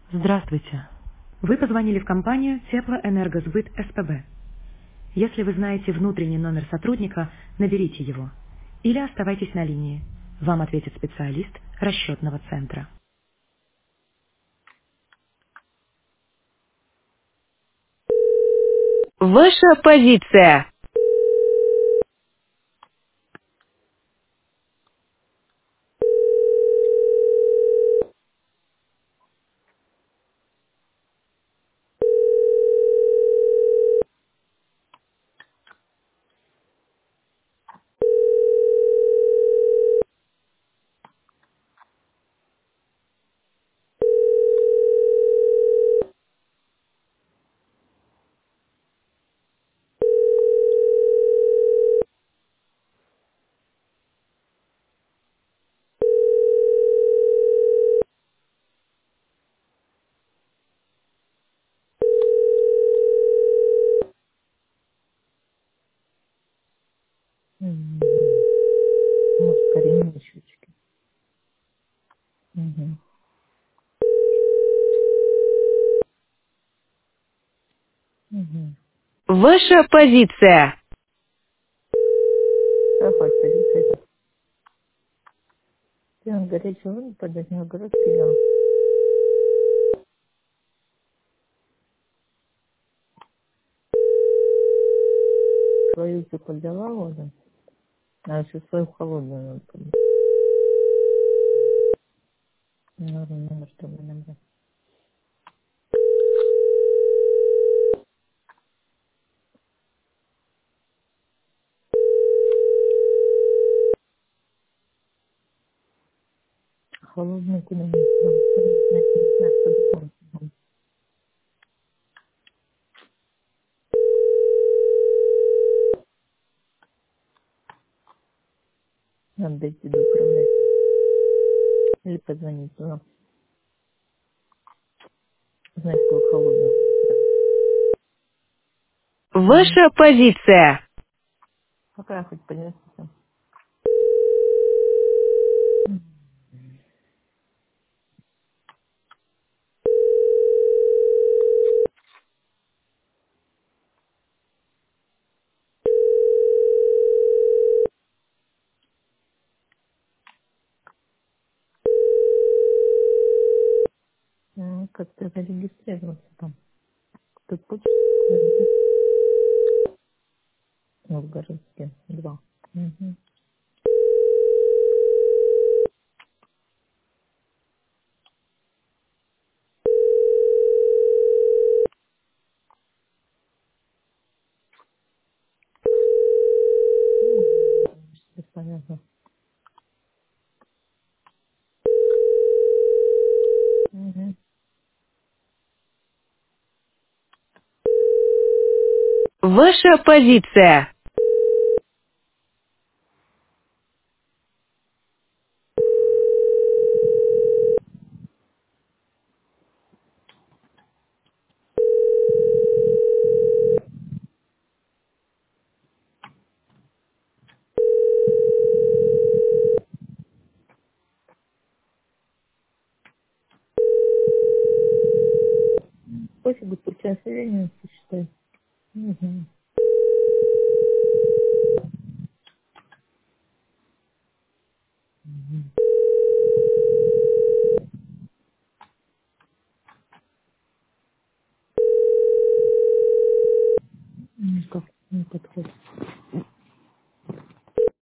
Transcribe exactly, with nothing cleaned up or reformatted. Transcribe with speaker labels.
Speaker 1: Здравствуйте. Вы позвонили в компанию Теплоэнергосбыт СПБ. Если вы знаете внутренний номер сотрудника, наберите его. Или оставайтесь на линии. Вам ответит специалист расчетного центра.
Speaker 2: Ваша позиция.
Speaker 1: М, Может, Карине щучки. Угу. Угу.
Speaker 2: Ваша позиция.
Speaker 1: Какой полиция? Ты он горячий воду подать, не огород пила. Свою ты подала воду, а еще свою холодную надо подать. Нужно номер, чтобы набрать. Холодную куда-нибудь. Не знаю, не знаю, что это. Надо дойти до управляющего. Или позвонить туда. Знать, какую холодную. Угу.
Speaker 2: Ваша позиция.
Speaker 1: Какая хоть принести? Ну, как-то зарегистрироваться там. Тут почта. Новгородске. Два. Угу. Бесполезно. Угу.
Speaker 2: Ваша позиция.
Speaker 1: Пофигу, сейчас время считай. Угу. Никак не подходит.